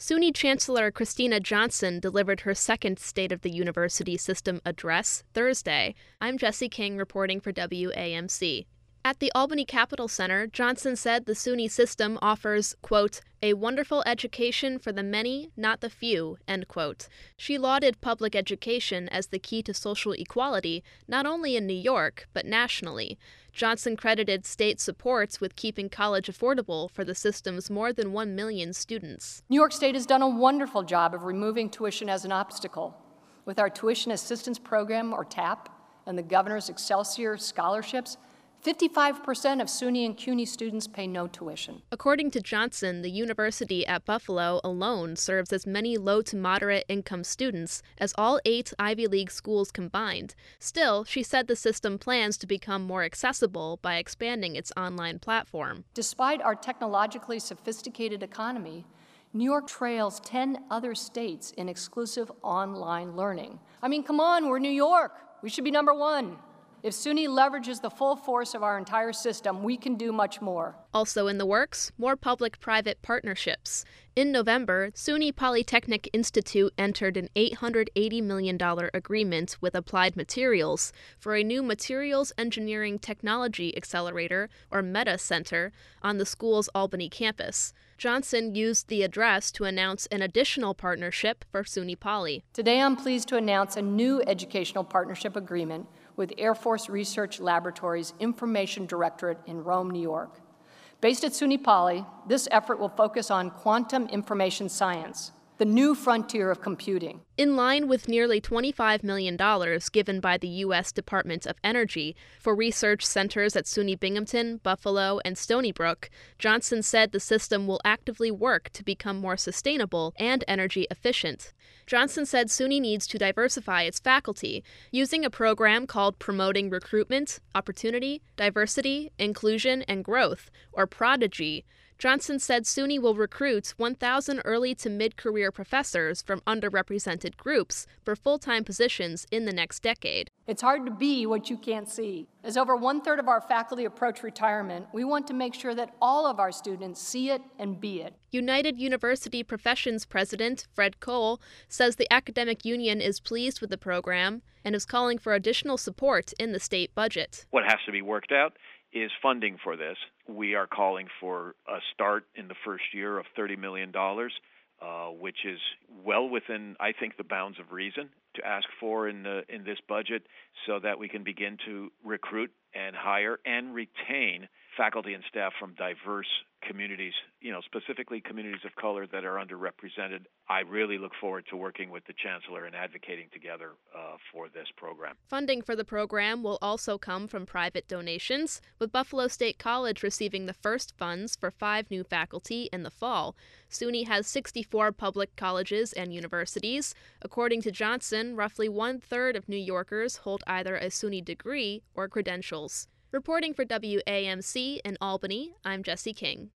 SUNY Chancellor Christina Johnson delivered her second State of the University System address Thursday. I'm Jesse King reporting for WAMC. At the Albany Capitol Center, Johnson said the SUNY system offers, quote, a wonderful education for the many, not the few, end quote. She lauded public education as the key to social equality, not only in New York, but nationally. Johnson credited state supports with keeping college affordable for the system's more than 1 million students. New York State has done a wonderful job of removing tuition as an obstacle. With our Tuition Assistance Program, or TAP, and the Governor's Excelsior scholarships, 55% of SUNY and CUNY students pay no tuition. According to Johnson, the university at Buffalo alone serves as many low to moderate income students as all 8 Ivy League schools combined. Still, she said the system plans to become more accessible by expanding its online platform. Despite our technologically sophisticated economy, New York trails 10 other states in exclusive online learning. I mean, come on, we're New York. We should be number 1. If SUNY leverages the full force of our entire system, we can do much more. Also in the works, more public-private partnerships. In November, SUNY Polytechnic Institute entered an $880 million agreement with Applied Materials for a new Materials Engineering Technology Accelerator, or META Center, on the school's Albany campus. Johnson used the address to announce an additional partnership for SUNY Poly. Today I'm pleased to announce a new educational partnership agreement with Air Force Research Laboratory's Information Directorate in Rome, New York. Based at SUNY Poly, this effort will focus on quantum information science, the new frontier of computing. In line with nearly $25 million given by the U.S. Department of Energy for research centers at SUNY Binghamton, Buffalo, and Stony Brook, Johnson said the system will actively work to become more sustainable and energy efficient. Johnson said SUNY needs to diversify its faculty, using a program called Promoting Recruitment, Opportunity, Diversity, Inclusion, and Growth, or Prodigy. Johnson said SUNY will recruit 1,000 early to mid-career professors from underrepresented groups for full-time positions in the next decade. It's hard to be what you can't see. As over 1/3 of our faculty approach retirement, we want to make sure that all of our students see it and be it. United University Professions President Fred Cole says the academic union is pleased with the program and is calling for additional support in the state budget. What has to be worked out is funding for this. We are calling for a start in the first year of $30 million, which is well within, I think, the bounds of reason to ask for in this budget, so that we can begin to recruit and hire and retain faculty and staff from diverse communities, specifically communities of color that are underrepresented. I really look forward to working with the Chancellor and advocating together for this program. Funding for the program will also come from private donations, with Buffalo State College receiving the first funds for 5 new faculty in the fall. SUNY has 64 public colleges and universities. According to Johnson, roughly 1/3 of New Yorkers hold either a SUNY degree or credentials. Reporting for WAMC in Albany, I'm Jesse King.